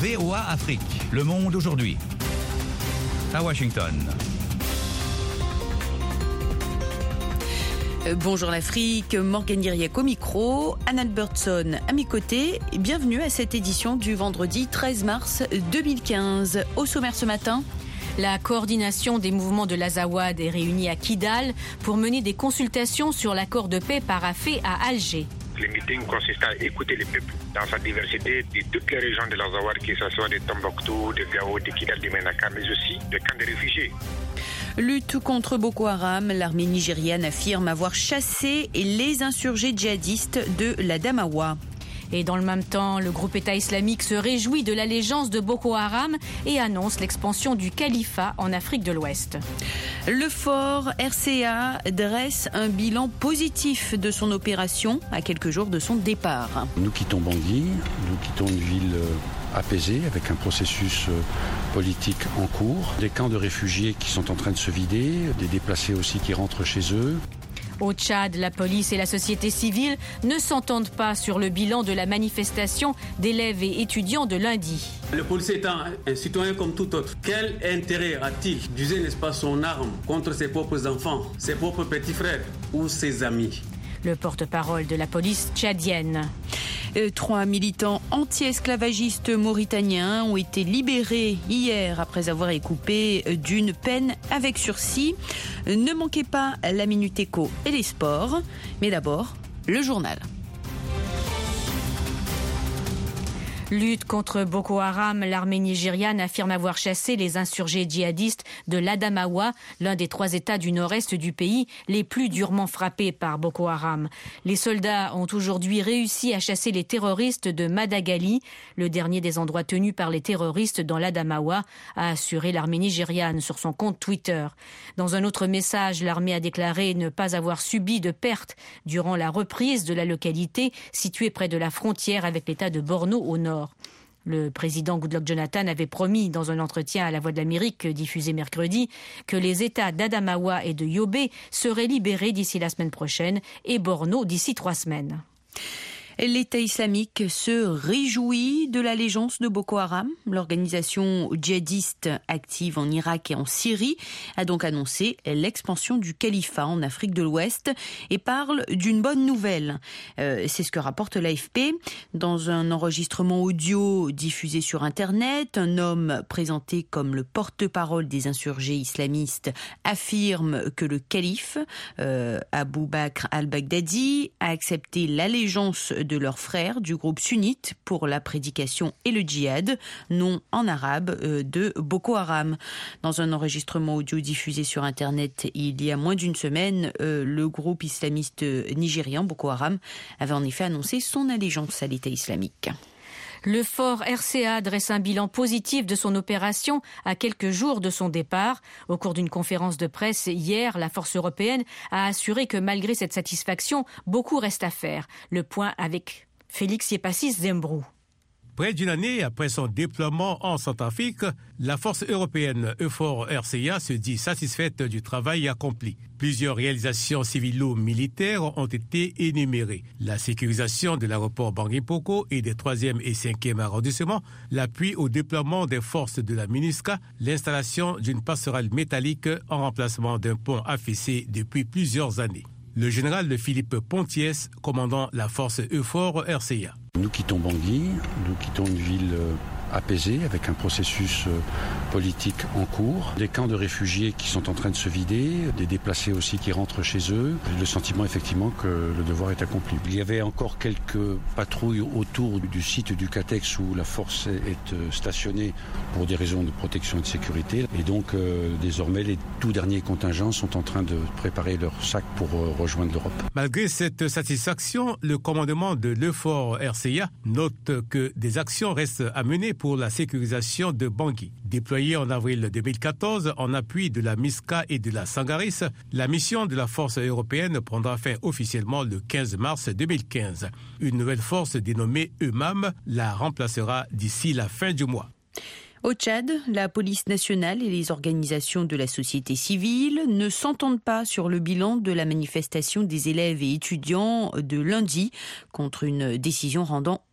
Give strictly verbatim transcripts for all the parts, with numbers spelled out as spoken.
V O A Afrique. Le monde aujourd'hui. À Washington. Bonjour l'Afrique, Morgane Diriac au micro, Anne Albertson à mes côtés. Bienvenue à cette édition du vendredi treize mars deux mille quinze. Au sommaire ce matin, la coordination des mouvements de l'Azawad est réunie à Kidal pour mener des consultations sur l'accord de paix paraphé à Alger. Les meetings consistent à écouter le peuple dans sa diversité de toutes les régions de l'Azawad, que ce soit de Tombouctou, de Gao, de Kidal, de Menaka, mais aussi de camps de réfugiés. Lutte contre Boko Haram, l'armée nigériane affirme avoir chassé les insurgés djihadistes de l'Adamawa. Et dans le même temps, le groupe État islamique se réjouit de l'allégeance de Boko Haram et annonce l'expansion du califat en Afrique de l'Ouest. Le fort R C A dresse un bilan positif de son opération à quelques jours de son départ. Nous quittons Bangui, nous quittons une ville apaisée avec un processus politique en cours. Des camps de réfugiés qui sont en train de se vider, des déplacés aussi qui rentrent chez eux. Au Tchad, la police et la société civile ne s'entendent pas sur le bilan de la manifestation d'élèves et étudiants de lundi. Le policier étant un citoyen comme tout autre, quel intérêt a-t-il d'user, n'est-ce pas, son arme contre ses propres enfants, ses propres petits frères ou ses amis? Le porte-parole de la police tchadienne. Trois militants anti-esclavagistes mauritaniens ont été libérés hier après avoir écopé d'une peine avec sursis. Ne manquez pas la Minute Éco et les sports, mais d'abord, le journal. Lutte contre Boko Haram, l'armée nigériane affirme avoir chassé les insurgés djihadistes de l'Adamawa, l'un des trois États du nord-est du pays les plus durement frappés par Boko Haram. Les soldats ont aujourd'hui réussi à chasser les terroristes de Madagali, le dernier des endroits tenus par les terroristes dans l'Adamawa, a assuré l'armée nigériane sur son compte Twitter. Dans un autre message, l'armée a déclaré ne pas avoir subi de pertes durant la reprise de la localité située près de la frontière avec l'État de Borno au nord. Le président Goodluck Jonathan avait promis dans un entretien à La Voix de l'Amérique diffusé mercredi que les États d'Adamawa et de Yobe seraient libérés d'ici la semaine prochaine et Borno d'ici trois semaines. L'État islamique se réjouit de l'allégeance de Boko Haram. L'organisation djihadiste active en Irak et en Syrie a donc annoncé l'expansion du califat en Afrique de l'Ouest et parle d'une bonne nouvelle. Euh, c'est ce que rapporte l'A F P. Dans un enregistrement audio diffusé sur Internet, un homme présenté comme le porte-parole des insurgés islamistes affirme que le calife, euh, Abou Bakr al-Baghdadi, a accepté l'allégeance de leurs frères du groupe sunnite pour la prédication et le djihad, nom en arabe euh, de Boko Haram. Dans un enregistrement audio diffusé sur Internet il y a moins d'une semaine, euh, le groupe islamiste nigérian Boko Haram avait en effet annoncé son allégeance à l'État islamique. Le fort R C A dresse un bilan positif de son opération à quelques jours de son départ. Au cours d'une conférence de presse hier, la force européenne a assuré que malgré cette satisfaction, beaucoup reste à faire. Le point avec Félix Yepassis Zembrou. Près d'une année après son déploiement en Centrafrique, la force européenne EUFOR R C A se dit satisfaite du travail accompli. Plusieurs réalisations civilo-militaires ont été énumérées. La sécurisation de l'aéroport Bangui-Poko et des troisième et cinquième arrondissements, l'appui au déploiement des forces de la MINUSCA, l'installation d'une passerelle métallique en remplacement d'un pont affaissé depuis plusieurs années. Le général Philippe Pontiès, commandant la force EUFOR R C A. Nous quittons Bangui, nous quittons une ville apaisée avec un processus politique en cours. Des camps de réfugiés qui sont en train de se vider, des déplacés aussi qui rentrent chez eux. Le sentiment effectivement que le devoir est accompli. Il y avait encore quelques patrouilles autour du site du Catex où la force est stationnée pour des raisons de protection et de sécurité. Et donc euh, désormais les tout derniers contingents sont en train de préparer leur sac pour euh, rejoindre l'Europe. Malgré cette satisfaction, le commandement de l'EUFOR R C A note que des actions restent à mener pour la sécurisation de Bangui. Déployée en avril deux mille quatorze en appui de la MISCA et de la Sangaris, la mission de la force européenne prendra fin officiellement le quinze mars deux mille quinze. Une nouvelle force dénommée E M A M la remplacera d'ici la fin du mois. Au Tchad, la police nationale et les organisations de la société civile ne s'entendent pas sur le bilan de la manifestation des élèves et étudiants de lundi contre une décision rendant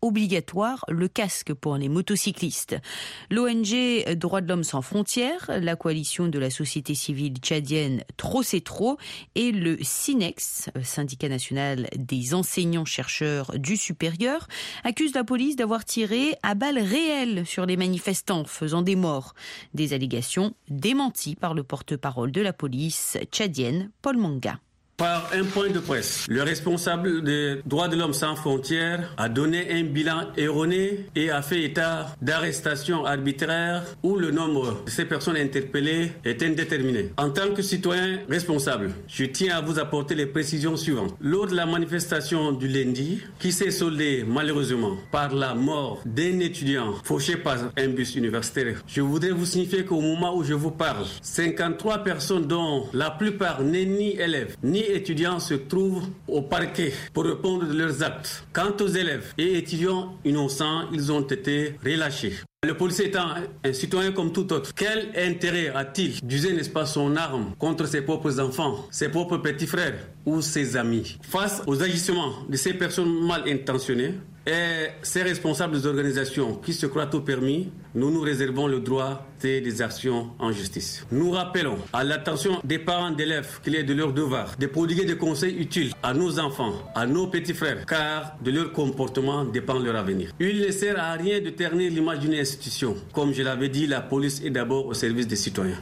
obligatoire le casque pour les motocyclistes. L'O N G Droits de l'Homme sans frontières, la coalition de la société civile tchadienne Trop c'est trop et le SYNEX, syndicat national des enseignants-chercheurs du supérieur, accusent la police d'avoir tiré à balles réelles sur les manifestants, faisant des morts. Des allégations démenties par le porte-parole de la police tchadienne, Paul Manga. Par un point de presse, le responsable des droits de l'homme sans frontières a donné un bilan erroné et a fait état d'arrestations arbitraires où le nombre de ces personnes interpellées est indéterminé. En tant que citoyen responsable, je tiens à vous apporter les précisions suivantes. Lors de la manifestation du lundi, qui s'est soldée malheureusement par la mort d'un étudiant fauché par un bus universitaire, je voudrais vous signifier qu'au moment où je vous parle, cinquante-trois personnes dont la plupart n'est ni élèves, ni étudiants se trouvent au parquet pour répondre de leurs actes. Quant aux élèves et étudiants innocents, ils ont été relâchés. Le policier étant un citoyen comme tout autre, quel intérêt a-t-il d'user, n'est-ce pas, son arme contre ses propres enfants, ses propres petits frères ou ses amis? Face aux agissements de ces personnes mal intentionnées et ces responsables des organisations qui se croient tout permis, nous nous réservons le droit des actions en justice. Nous rappelons à l'attention des parents d'élèves qu'il est de leur devoir de prodiguer des conseils utiles à nos enfants, à nos petits frères, car de leur comportement dépend leur avenir. Il ne sert à rien de ternir l'image d'une institution. Comme je l'avais dit, la police est d'abord au service des citoyens.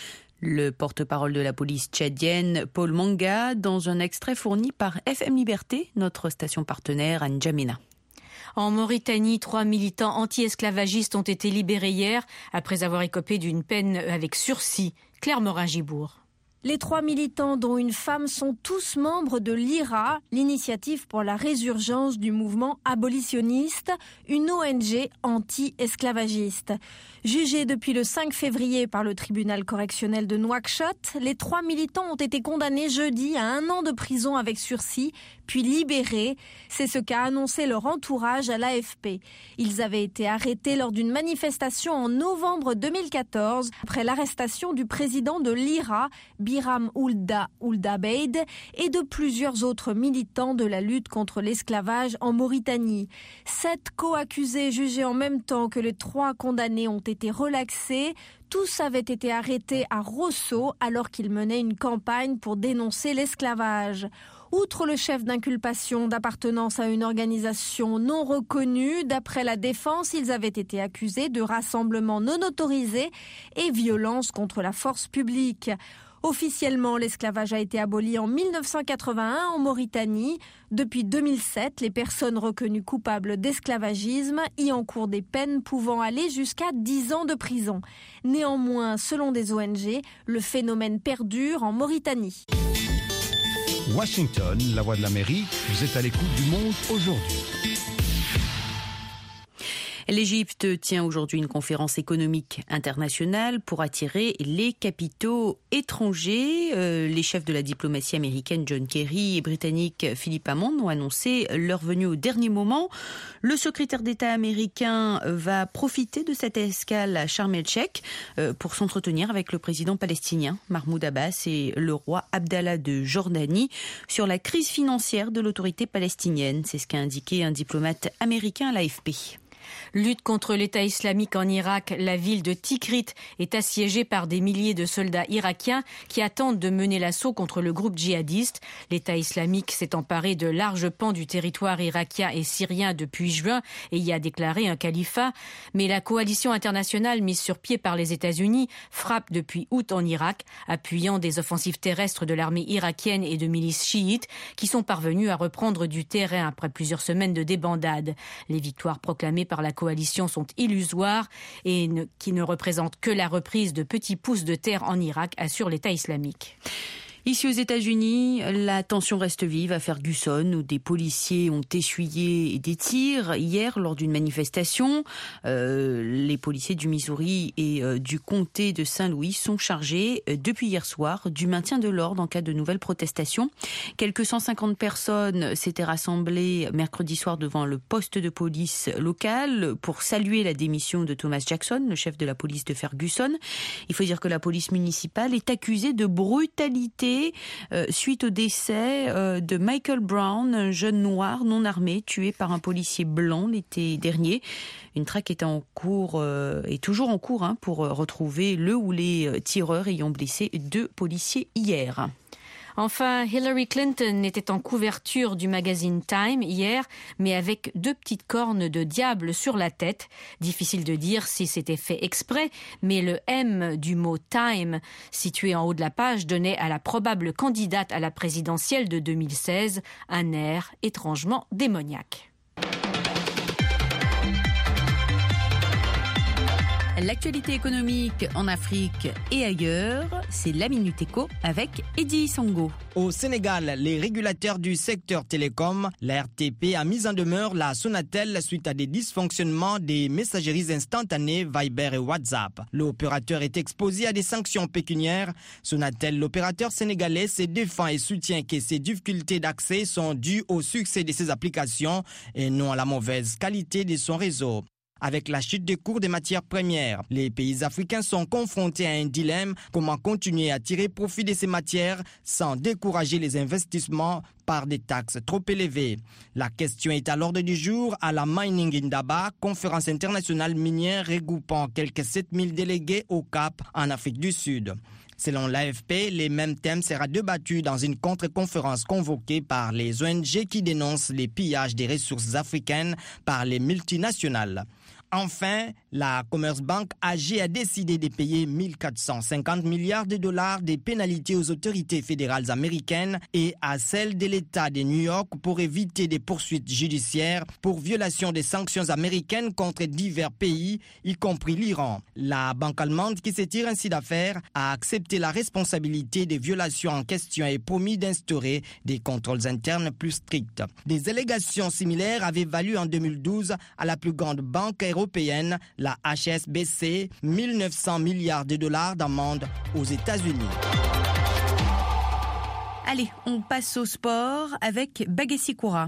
Le porte-parole de la police tchadienne, Paul Manga, dans un extrait fourni par F M Liberté, notre station partenaire à N'Djamena. En Mauritanie, trois militants anti-esclavagistes ont été libérés hier après avoir écopé d'une peine avec sursis. Claire Morin-Gibourg. Les trois militants, dont une femme, sont tous membres de l'I R A, l'Initiative pour la résurgence du mouvement abolitionniste, une O N G anti-esclavagiste. Jugés depuis le cinq février par le tribunal correctionnel de Nouakchott, les trois militants ont été condamnés jeudi à un an de prison avec sursis, puis libérés. C'est ce qu'a annoncé leur entourage à l'A F P. Ils avaient été arrêtés lors d'une manifestation en novembre deux mille quatorze, après l'arrestation du président de l'I R A, Biram Oulda Ouldabeid, et de plusieurs autres militants de la lutte contre l'esclavage en Mauritanie. Sept co-accusés jugés en même temps que les trois condamnés ont été relaxés. Tous avaient été arrêtés à Rosso alors qu'ils menaient une campagne pour dénoncer l'esclavage. Outre le chef d'inculpation d'appartenance à une organisation non reconnue, d'après la défense, ils avaient été accusés de rassemblement non autorisé et violence contre la force publique. Officiellement, l'esclavage a été aboli en mille neuf cent quatre-vingt-un en Mauritanie. Depuis deux mille sept, les personnes reconnues coupables d'esclavagisme y encourent des peines pouvant aller jusqu'à dix ans de prison. Néanmoins, selon des O N G, le phénomène perdure en Mauritanie. Washington, la voix de l'Amérique, vous êtes à l'écoute du Monde aujourd'hui. L'Égypte tient aujourd'hui une conférence économique internationale pour attirer les capitaux étrangers. Euh, les chefs de la diplomatie américaine John Kerry et britannique Philip Hammond ont annoncé leur venue au dernier moment. Le secrétaire d'État américain va profiter de cette escale à Sharm el-Sheikh euh, pour s'entretenir avec le président palestinien Mahmoud Abbas et le roi Abdallah de Jordanie sur la crise financière de l'autorité palestinienne. C'est ce qu'a indiqué un diplomate américain à l'A F P. Lutte contre l'État islamique en Irak, la ville de Tikrit est assiégée par des milliers de soldats irakiens qui attendent de mener l'assaut contre le groupe djihadiste. L'État islamique s'est emparé de larges pans du territoire irakien et syrien depuis juin et y a déclaré un califat. Mais la coalition internationale mise sur pied par les États-Unis frappe depuis août en Irak, appuyant des offensives terrestres de l'armée irakienne et de milices chiites qui sont parvenues à reprendre du terrain après plusieurs semaines de débandade. Les victoires proclamées par la coalition sont illusoires et ne, qui ne représentent que la reprise de petits pouces de terre en Irak, assure l'État islamique. Ici aux États-Unis, la tension reste vive à Ferguson où des policiers ont essuyé des tirs hier lors d'une manifestation. Euh, les policiers du Missouri et euh, du comté de Saint-Louis sont chargés euh, depuis hier soir du maintien de l'ordre en cas de nouvelles protestations. Quelques cent cinquante personnes s'étaient rassemblées mercredi soir devant le poste de police local pour saluer la démission de Thomas Jackson, le chef de la police de Ferguson. Il faut dire que la police municipale est accusée de brutalité tué euh, suite au décès euh, de Michael Brown, un jeune noir non armé tué par un policier blanc l'été dernier. Une traque est en cours, euh, est toujours en cours hein, pour retrouver le ou les tireurs ayant blessé deux policiers hier. Enfin, Hillary Clinton était en couverture du magazine Time hier, mais avec deux petites cornes de diable sur la tête. Difficile de dire si c'était fait exprès, mais le M du mot Time, situé en haut de la page, donnait à la probable candidate à la présidentielle de deux mille seize un air étrangement démoniaque. L'actualité économique en Afrique et ailleurs, c'est la Minute Éco avec Eddy Sango. Au Sénégal, les régulateurs du secteur télécom, la R T P, a mis en demeure la Sonatel suite à des dysfonctionnements des messageries instantanées Viber et WhatsApp. L'opérateur est exposé à des sanctions pécuniaires. Sonatel, l'opérateur sénégalais, se défend et soutient que ces difficultés d'accès sont dues au succès de ses applications et non à la mauvaise qualité de son réseau. Avec la chute des cours des matières premières, les pays africains sont confrontés à un dilemme: comment continuer à tirer profit de ces matières sans décourager les investissements par des taxes trop élevées. La question est à l'ordre du jour à la Mining Indaba, conférence internationale minière regroupant quelques sept mille délégués au Cap en Afrique du Sud. Selon l'A F P, les mêmes thèmes seront débattus dans une contre-conférence convoquée par les O N G qui dénoncent les pillages des ressources africaines par les multinationales. Enfin, la Commerce Bank A G a décidé de payer mille quatre cent cinquante milliards de dollars de pénalités aux autorités fédérales américaines et à celles de l'État de New York pour éviter des poursuites judiciaires pour violation des sanctions américaines contre divers pays, y compris l'Iran. La banque allemande, qui se tire ainsi d'affaire, a accepté la responsabilité des violations en question et promis d'instaurer des contrôles internes plus stricts. Des allégations similaires avaient valu en deux mille douze à la plus grande banque européenne, la H S B C, mille neuf cents milliards de dollars d'amende aux États-Unis. Allez, on passe au sport avec Bagassi Koura.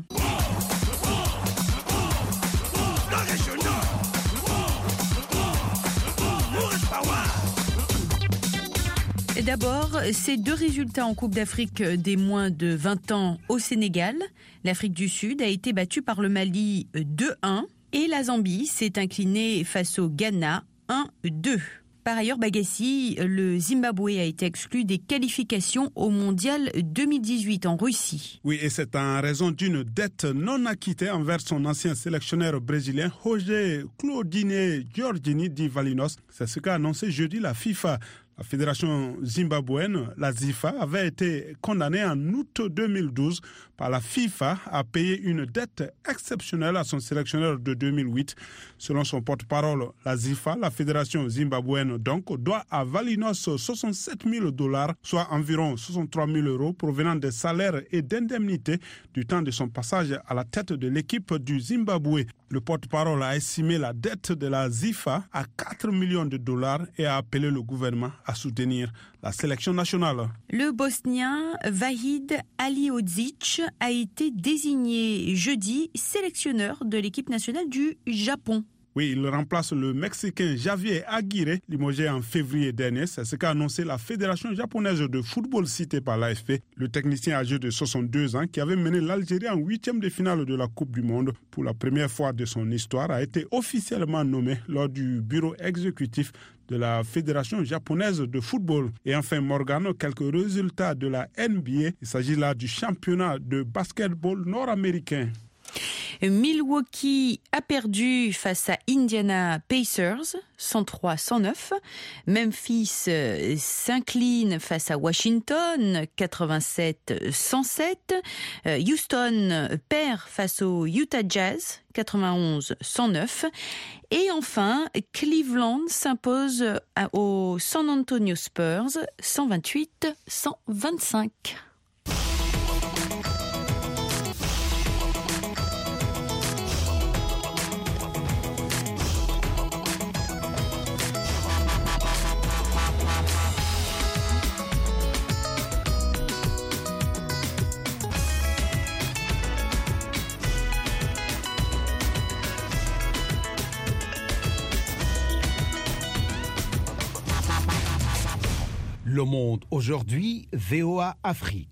D'abord, ces deux résultats en Coupe d'Afrique des moins de vingt ans au Sénégal. L'Afrique du Sud a été battue par le Mali deux un et la Zambie s'est inclinée face au Ghana un deux. Par ailleurs, Bagassi, le Zimbabwe a été exclu des qualifications au Mondial deux mille dix-huit en Russie. Oui, et c'est en raison d'une dette non acquittée envers son ancien sélectionneur brésilien, José Claudinei Giorgini di Valinos. C'est ce qu'a annoncé jeudi la FIFA. La fédération zimbabwéenne, la ZIFA, avait été condamnée en août deux mille douze par la FIFA à payer une dette exceptionnelle à son sélectionneur de deux mille huit. Selon son porte-parole, la ZIFA, la fédération zimbabwéenne donc, doit à Valinos soixante-sept mille dollars, soit environ soixante-trois mille euros provenant des salaires et d'indemnités du temps de son passage à la tête de l'équipe du Zimbabwe. Le porte-parole a estimé la dette de la ZIFA à quatre millions de dollars et a appelé le gouvernement à soutenir la sélection nationale. Le Bosnien Vahid Halilhodžić a été désigné jeudi sélectionneur de l'équipe nationale du Japon. Oui, il remplace le Mexicain Javier Aguirre, limogé en février dernier. C'est ce qu'a annoncé la Fédération japonaise de football citée par l'A F P. Le technicien âgé de soixante-deux ans, qui avait mené l'Algérie en huitième de finale de la Coupe du Monde pour la première fois de son histoire, a été officiellement nommé lors du bureau exécutif de la Fédération japonaise de football. Et enfin, Morgano, quelques résultats de la N B A. Il s'agit là du championnat de basketball nord-américain. Milwaukee a perdu face à Indiana Pacers, cent trois à cent neuf. Memphis s'incline face à Washington, quatre-vingt-sept à cent sept. Houston perd face au Utah Jazz, quatre-vingt-onze à cent neuf. Et enfin, Cleveland s'impose aux San Antonio Spurs, cent vingt-huit à cent vingt-cinq. Le Monde aujourd'hui, V O A Afrique.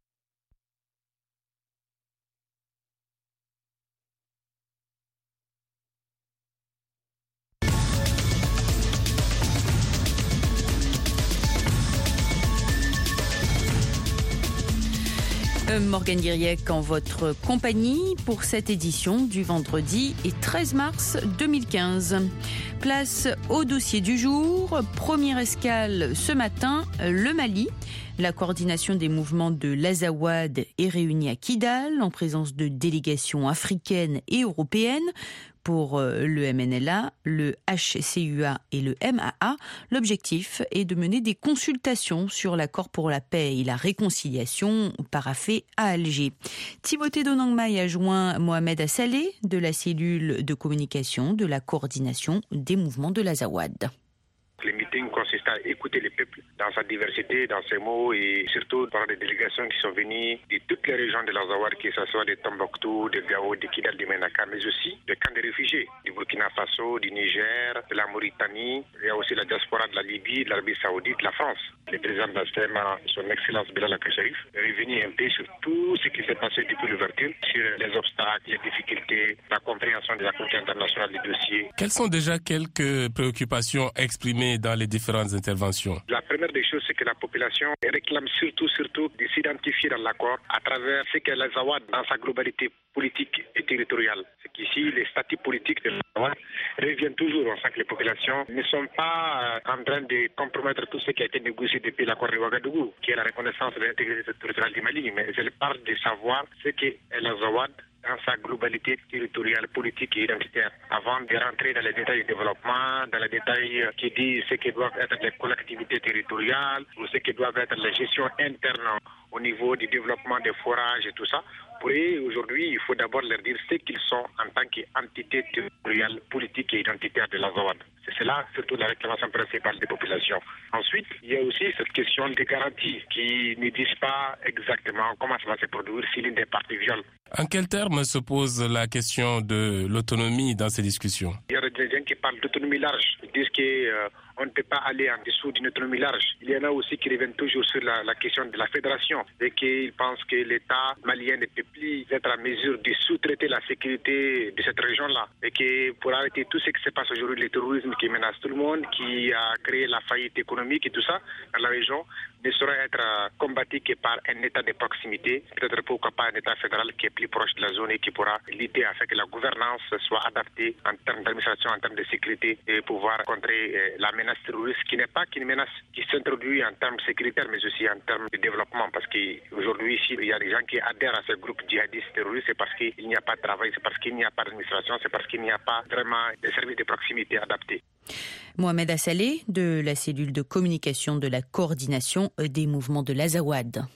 Morgane Diriec en votre compagnie pour cette édition du vendredi treize mars deux mille quinze. Place au dossier du jour. Première escale ce matin, le Mali. La coordination des mouvements de l'Azawad est réunie à Kidal en présence de délégations africaines et européennes. Pour le M N L A, le H C U A et le M A A, l'objectif est de mener des consultations sur l'accord pour la paix et la réconciliation paraphé à Alger. Timothée Donangmaï a joint Mohamed Assalé de la cellule de communication de la coordination des mouvements de l'Azawad. Les meetings consistent à écouter le peuple dans sa diversité, dans ses mots et surtout par des délégations qui sont venues de toutes les régions de l'Azawad, que ce soit de Tombouctou, de Gao, de Kidal, de Menaka, mais aussi des camps de réfugiés du Burkina Faso, du Niger, de la Mauritanie. Il y a aussi la diaspora de la Libye, de l'Arabie Saoudite, de la France. Le président de la S E M A, son Excellence Bilal Al-Sharif, est revenu un peu sur tout ce qui s'est passé depuis l'ouverture, sur les obstacles, les difficultés, la compréhension de la communauté internationale des dossiers. Quelles sont déjà quelques préoccupations exprimées dans les différentes interventions? La première des choses, c'est que la population réclame surtout, surtout de s'identifier dans l'accord à travers ce qu'est l'Azawad dans sa globalité politique et territoriale. C'est qu'ici, les statuts politiques de l'Azawad reviennent toujours. On sent que les populations ne sont pas en train de compromettre tout ce qui a été négocié depuis l'accord de Ouagadougou, qui est la reconnaissance de l'intégrité territoriale du Mali, mais elles parlent de savoir ce qu'est l'Azawad dans sa globalité territoriale, politique et identitaire, avant de rentrer dans les détails du développement, dans les détails qui disent ce que doivent être les collectivités territoriales, ou ce que doivent être les gestions internes au niveau du développement des forages et tout ça. Pour eux, aujourd'hui, il faut d'abord leur dire ce qu'ils sont en tant qu'entité territoriale, politique et identitaire de l'Azawad. C'est cela, surtout la réclamation principale des populations. Ensuite, il y a aussi cette question des garanties qui ne disent pas exactement comment ça va se produire si l'une des parties viole. En quels termes se pose la question de l'autonomie dans ces discussions? Il y a des gens qui parlent d'autonomie large. Ils disent qu'on euh, ne peut pas aller en dessous d'une autonomie large. Il y en a aussi qui reviennent toujours sur la, la question de la fédération et qu'ils pensent que l'État malien ne peut plus être en mesure de sous-traiter la sécurité de cette région-là et que pour arrêter tout ce qui se passe aujourd'hui, le terrorisme qui menace tout le monde, qui a créé la faillite économique et tout ça dans la région, ne saurait être combattu que par un État de proximité, peut-être pourquoi pas un État fédéral qui est plus proche de la zone et qui pourra lutter afin que la gouvernance soit adaptée en termes d'administration, en termes de sécurité et pouvoir contrer la menace terroriste qui n'est pas qu'une menace qui s'introduit en termes sécuritaires mais aussi en termes de développement, parce qu'aujourd'hui ici il y a des gens qui adhèrent à ce groupe djihadiste terroriste, c'est parce qu'il n'y a pas de travail, c'est parce qu'il n'y a pas d'administration, c'est parce qu'il n'y a pas vraiment de services de proximité adaptés. Mohamed Assalé de la cellule de communication de la coordination des mouvements de l'Azawad.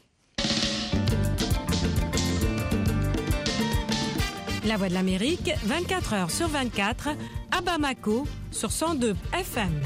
La Voix de l'Amérique, vingt-quatre heures sur vingt-quatre, à Bamako, sur cent deux F M.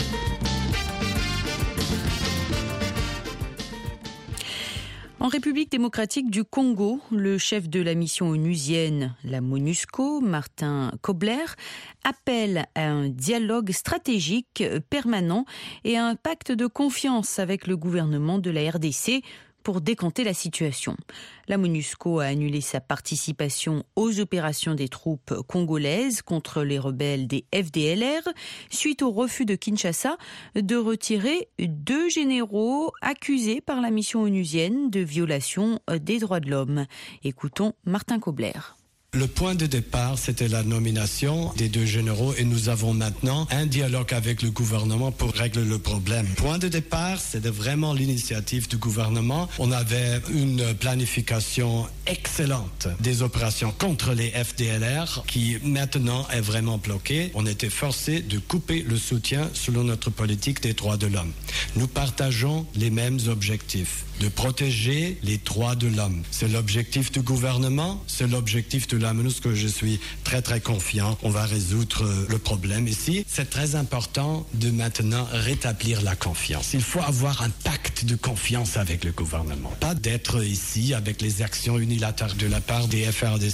En République démocratique du Congo, le chef de la mission onusienne, la MONUSCO, Martin Kobler, appelle à un dialogue stratégique permanent et à un pacte de confiance avec le gouvernement de la R D C pour décanter la situation. La MONUSCO a annulé sa participation aux opérations des troupes congolaises contre les rebelles des F D L R suite au refus de Kinshasa de retirer deux généraux accusés par la mission onusienne de violation des droits de l'homme. Écoutons Martin Kobler. Le point de départ, c'était la nomination des deux généraux et nous avons maintenant un dialogue avec le gouvernement pour régler le problème. Point de départ, c'était vraiment l'initiative du gouvernement. On avait une planification excellente des opérations contre les F D L R qui maintenant est vraiment bloquée. On était forcé de couper le soutien selon notre politique des droits de l'homme. Nous partageons les mêmes objectifs. De protéger les droits de l'homme. C'est l'objectif du gouvernement, c'est l'objectif de la MONUSCO. Je suis très très confiant. On va résoudre le problème ici. C'est très important de maintenant rétablir la confiance. Il faut avoir un pacte de confiance avec le gouvernement. Pas d'être ici avec les actions unilatérales de la part des F R D C.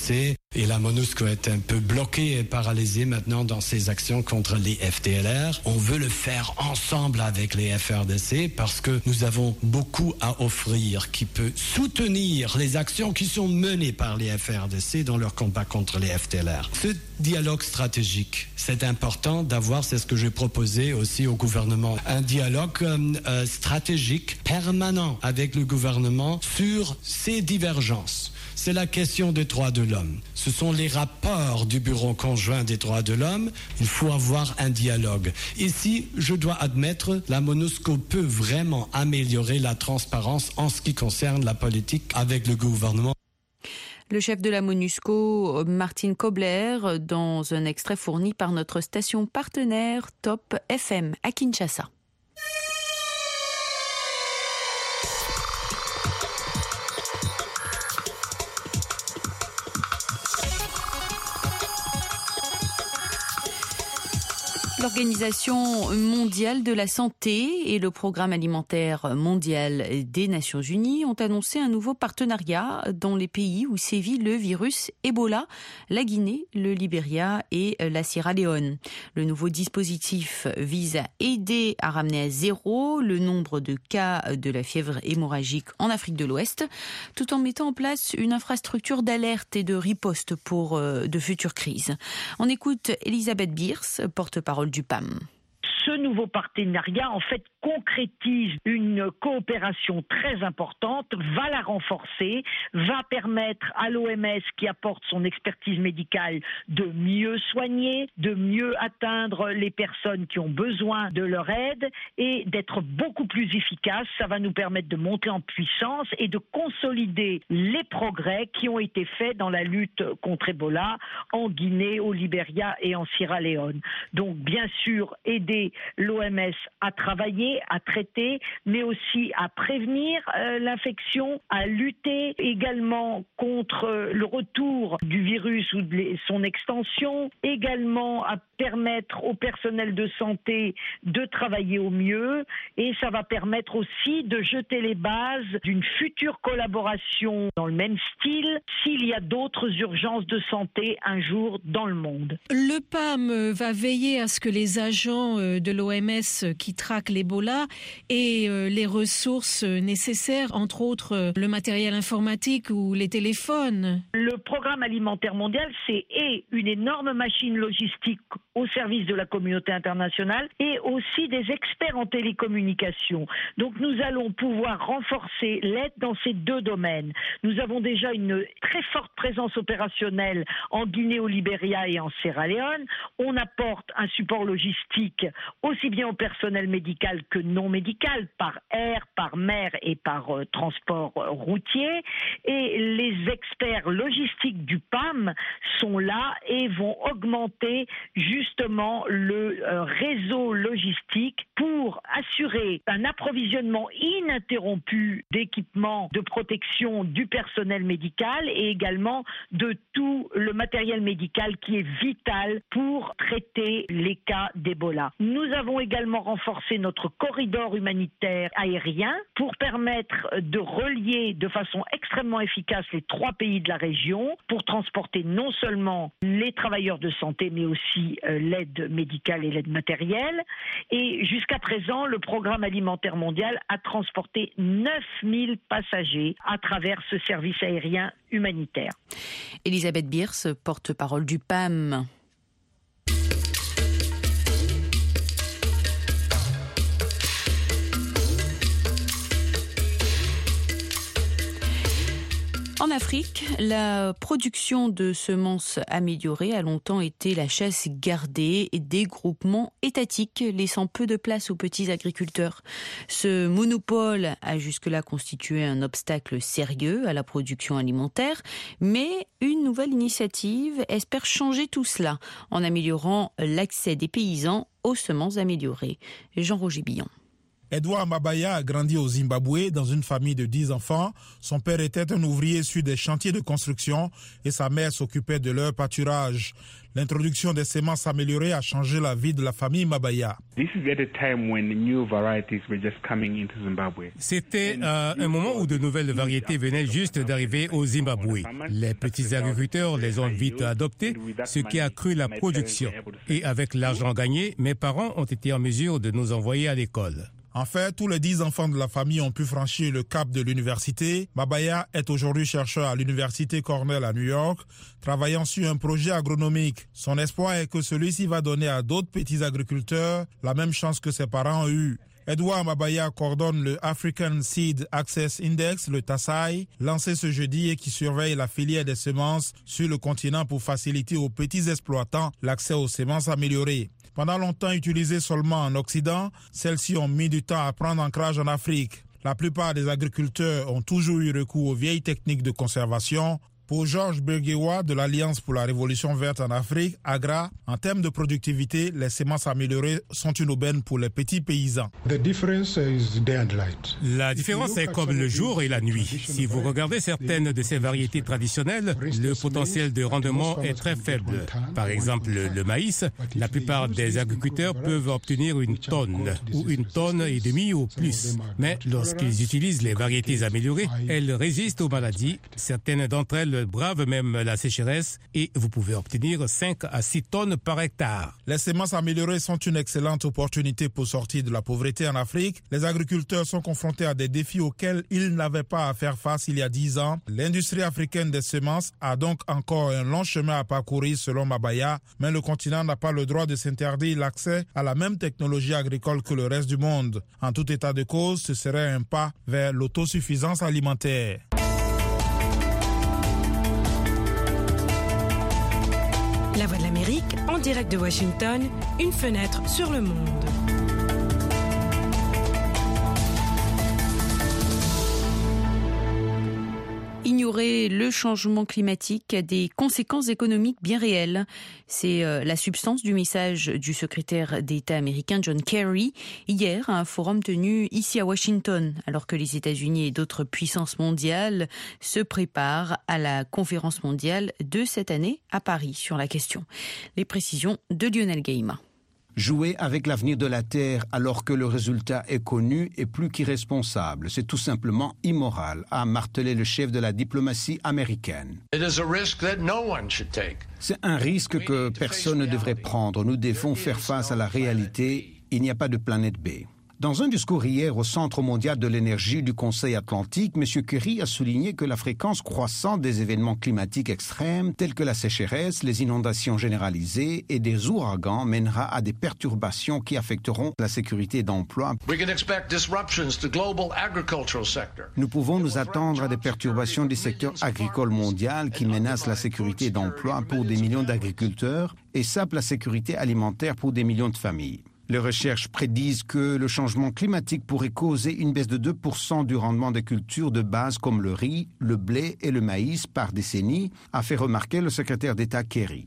Et la MONUSCO est un peu bloquée et paralysée maintenant dans ses actions contre les F D L R. On veut le faire ensemble avec les F R D C parce que nous avons beaucoup à offrir qui peut soutenir les actions qui sont menées par les F R D C dans leur combat contre les F D L R. Ce dialogue stratégique, c'est important d'avoir, c'est ce que j'ai proposé aussi au gouvernement, un dialogue euh, stratégique permanent avec le gouvernement sur ces divergences. C'est la question des droits de l'homme. Ce sont les rapports du Bureau conjoint des droits de l'homme. Il faut avoir un dialogue. Ici, je dois admettre, la MONUSCO peut vraiment améliorer la transparence en ce qui concerne la politique avec le gouvernement. Le chef de la MONUSCO, Martin Kobler, dans un extrait fourni par notre station partenaire Top F M à Kinshasa. L'Organisation mondiale de la santé et le Programme alimentaire mondial des Nations unies ont annoncé un nouveau partenariat dans les pays où sévit le virus Ebola, la Guinée, le Libéria et la Sierra Leone. Le nouveau dispositif vise à aider à ramener à zéro le nombre de cas de la fièvre hémorragique en Afrique de l'Ouest, tout en mettant en place une infrastructure d'alerte et de riposte pour de futures crises. On écoute Elisabeth Bierce, porte-parole du P A M. Ce nouveau partenariat, en fait, concrétise une coopération très importante, va la renforcer, va permettre à l'O M S, qui apporte son expertise médicale, de mieux soigner, de mieux atteindre les personnes qui ont besoin de leur aide et d'être beaucoup plus efficace. Ça va nous permettre de monter en puissance et de consolider les progrès qui ont été faits dans la lutte contre Ebola en Guinée, au Libéria et en Sierra Leone. Donc, bien sûr, aider l'O M S à travailler, à traiter, mais aussi à prévenir euh, l'infection, à lutter également contre le retour du virus ou de son extension, également à permettre au personnel de santé de travailler au mieux, et ça va permettre aussi de jeter les bases d'une future collaboration dans le même style s'il y a d'autres urgences de santé un jour dans le monde. Le P A M va veiller à ce que les agents de l'O M S qui traquent l'Ebola aient les ressources nécessaires, entre autres le matériel informatique ou les téléphones. Le Programme alimentaire mondial, c'est et une énorme machine logistique au service de la communauté internationale et aussi des experts en télécommunications. Donc nous allons pouvoir renforcer l'aide dans ces deux domaines. Nous avons déjà une très forte présence opérationnelle en Guinée, au Libéria et en Sierra Leone. On apporte un support logistique aussi bien au personnel médical que non médical, par air, par mer et par euh, transport euh, routier. Et les experts logistiques du P A M sont là et vont augmenter justement le euh, réseau logistique pour assurer un approvisionnement ininterrompu d'équipements de protection du personnel médical et également de tout le matériel médical qui est vital pour traiter les cas d'Ebola. Nous avons également renforcé notre corridor humanitaire aérien pour permettre de relier de façon extrêmement efficace les trois pays de la région pour transporter non seulement les travailleurs de santé mais aussi euh, l'aide médicale et l'aide matérielle. Et jusqu'à présent, le Programme alimentaire mondial a transporté neuf mille passagers à travers ce service aérien humanitaire. Elisabeth Bierce, porte-parole du P A M. En Afrique, la production de semences améliorées a longtemps été la chasse gardée des groupements étatiques, laissant peu de place aux petits agriculteurs. Ce monopole a jusque-là constitué un obstacle sérieux à la production alimentaire, mais une nouvelle initiative espère changer tout cela en améliorant l'accès des paysans aux semences améliorées. Jean-Roger Billon. Edouard Mabaya a grandi au Zimbabwe dans une famille de dix enfants. Son père était un ouvrier sur des chantiers de construction et sa mère s'occupait de leur pâturage. L'introduction des semences améliorées a changé la vie de la famille Mabaya. C'était euh, un moment où de nouvelles variétés venaient juste d'arriver au Zimbabwe. Les petits agriculteurs les ont vite adoptées, ce qui a accru la production. Et avec l'argent gagné, mes parents ont été en mesure de nous envoyer à l'école. En fait, tous les dix enfants de la famille ont pu franchir le cap de l'université. Mabaya est aujourd'hui chercheur à l'université Cornell à New York, travaillant sur un projet agronomique. Son espoir est que celui-ci va donner à d'autres petits agriculteurs la même chance que ses parents ont eue. Edouard Mabaya coordonne le African Seed Access Index, le T A S A I, lancé ce jeudi et qui surveille la filière des semences sur le continent pour faciliter aux petits exploitants l'accès aux semences améliorées. Pendant longtemps utilisées seulement en Occident, celles-ci ont mis du temps à prendre ancrage en Afrique. La plupart des agriculteurs ont toujours eu recours aux vieilles techniques de conservation. Pour Georges Bergewa de l'Alliance pour la Révolution verte en Afrique, AGRA, en termes de productivité, les semences améliorées sont une aubaine pour les petits paysans. La différence est comme le jour et la nuit. Si vous regardez certaines de ces variétés traditionnelles, le potentiel de rendement est très faible. Par exemple, le maïs, la plupart des agriculteurs peuvent obtenir une tonne ou une tonne et demie ou plus. Mais lorsqu'ils utilisent les variétés améliorées, elles résistent aux maladies. Certaines d'entre elles brave même la sécheresse et vous pouvez obtenir cinq à six tonnes par hectare. Les semences améliorées sont une excellente opportunité pour sortir de la pauvreté en Afrique. Les agriculteurs sont confrontés à des défis auxquels ils n'avaient pas à faire face il y a dix ans. L'industrie africaine des semences a donc encore un long chemin à parcourir selon Mabaya, mais le continent n'a pas le droit de s'interdire l'accès à la même technologie agricole que le reste du monde. En tout état de cause, ce serait un pas vers l'autosuffisance alimentaire. La Voix de l'Amérique, en direct de Washington, une fenêtre sur le monde. Ignorer le changement climatique a des conséquences économiques bien réelles. C'est euh, la substance du message du secrétaire d'État américain John Kerry hier à un forum tenu ici à Washington, alors que les États-Unis et d'autres puissances mondiales se préparent à la conférence mondiale de cette année à Paris sur la question. Les précisions de Lionel Gaïma. Jouer avec l'avenir de la Terre alors que le résultat est connu est plus qu'irresponsable. C'est tout simplement immoral, a martelé le chef de la diplomatie américaine. C'est un risque que personne ne devrait prendre. Nous devons faire face à la réalité. Il n'y a pas de planète B. Dans un discours hier au Centre mondial de l'énergie du Conseil atlantique, M. Kerry a souligné que la fréquence croissante des événements climatiques extrêmes, tels que la sécheresse, les inondations généralisées et des ouragans, mènera à des perturbations qui affecteront la sécurité d'emploi. Nous pouvons nous attendre à des perturbations du secteur agricole mondial qui menacent la sécurité d'emploi pour des millions d'agriculteurs et sapent la sécurité alimentaire pour des millions de familles. Les recherches prédisent que le changement climatique pourrait causer une baisse de deux pour cent du rendement des cultures de base comme le riz, le blé et le maïs par décennie, a fait remarquer le secrétaire d'État Kerry.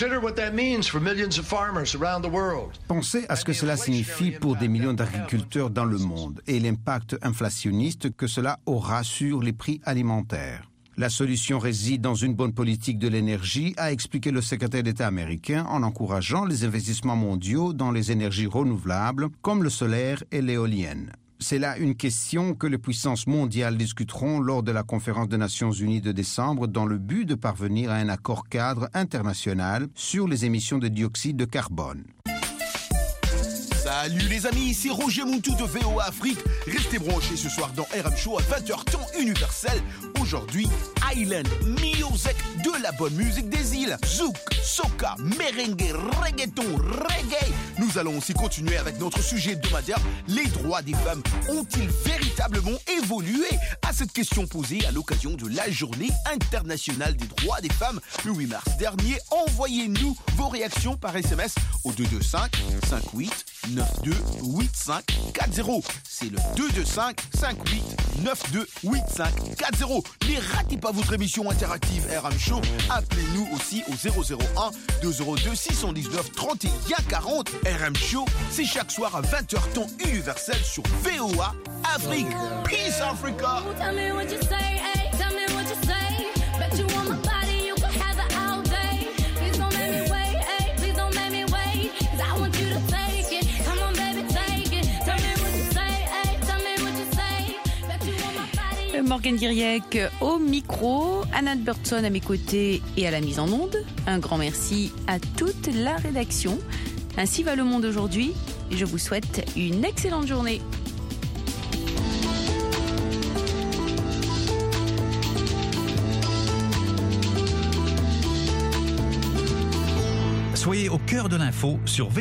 Pensez à ce que cela signifie pour des millions d'agriculteurs dans le monde et l'impact inflationniste que cela aura sur les prix alimentaires. La solution réside dans une bonne politique de l'énergie, a expliqué le secrétaire d'État américain en encourageant les investissements mondiaux dans les énergies renouvelables comme le solaire et l'éolienne. C'est là une question que les puissances mondiales discuteront lors de la conférence des Nations Unies de décembre dans le but de parvenir à un accord cadre international sur les émissions de dioxyde de carbone. Salut les amis, ici Roger Muntou de V O A Afrique. Restez branchés ce soir dans R M Show à vingt heures temps universel. Aujourd'hui, Island Music, de la bonne musique des îles. Zouk, soca, merengue, reggaeton, reggae. Nous allons aussi continuer avec notre sujet hebdomadaire. Les droits des femmes ont-ils véritablement évolué? À cette question posée à l'occasion de la journée internationale des droits des femmes le huit mars dernier. Envoyez-nous vos réactions par S M S au deux deux cinq, cinq huit, neuf deux, huit cinq quatre zéro. C'est le deux deux cinq, cinq huit, neuf deux, huit cinq quatre zéro. Ne ratez pas votre émission interactive R M Show. Appelez-nous aussi au zéro zéro un, deux zéro deux, six cent dix-neuf, trente et un quarante. R M Show, c'est chaque soir à vingt heures temps universel sur V O A Afrique. Peace Africa. Tell me what you say, hey, tell me what you say. Bet you want my body, you can have it all day. Please don't make me wait, hey, please don't make me wait. Cause I want you to take it. Come on, baby, take it. Tell me what you say, hey, tell me what you say. Bet you want my body. Morgane Diriec au micro, Anna Burton à mes côtés et à la mise en onde. Un grand merci à toute la rédaction. Ainsi va le monde aujourd'hui. Je vous souhaite une excellente journée. Soyez au cœur de l'info sur